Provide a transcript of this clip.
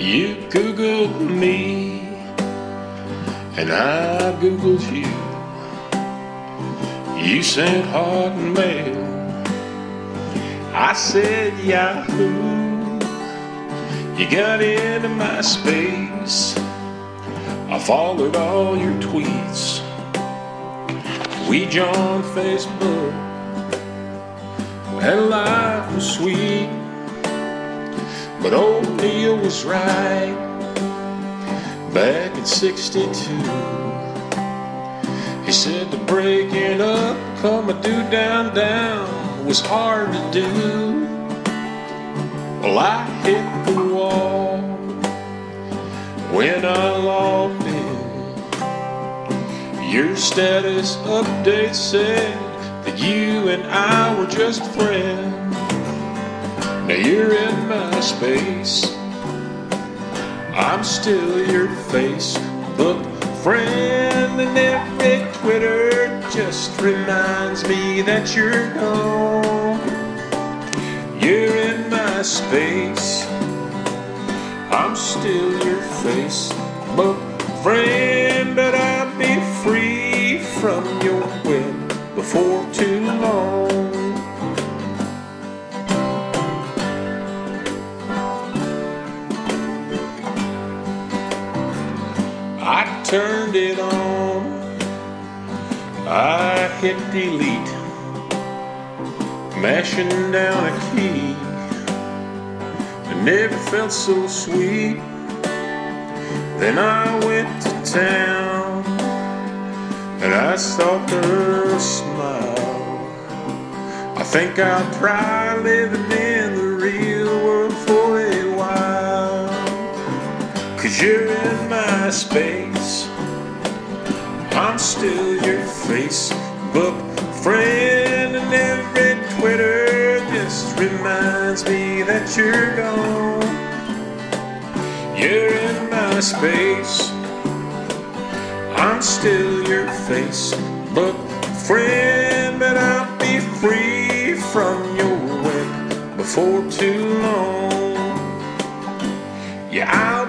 You Googled me, and I Googled you. You sent Hotmail, I said Yahoo. You got into my space, I followed all your tweets. We joined Facebook, and life was sweet. But old Neil was right back in '62. He said the breaking up, come a dude down was hard to do. Well, I hit the wall when I logged in. Your status update said that you and I were just friends. Now you're in my space, I'm still your Facebook friend, and every Twitter just reminds me that you're gone. You're in my space, I'm still your Facebook friend, but I'll be free from your web before too long. I turned it on, I hit delete, mashing down a key. It never felt so sweet. Then I went to town, and I saw her smile. I think I'll try living in the real world for a while. 'Cause you're in my space, I'm still your Facebook friend, and every Twitter just reminds me that you're gone. You're in my space, I'm still your Facebook friend, but I'll be free from your web before too long. Yeah, I'll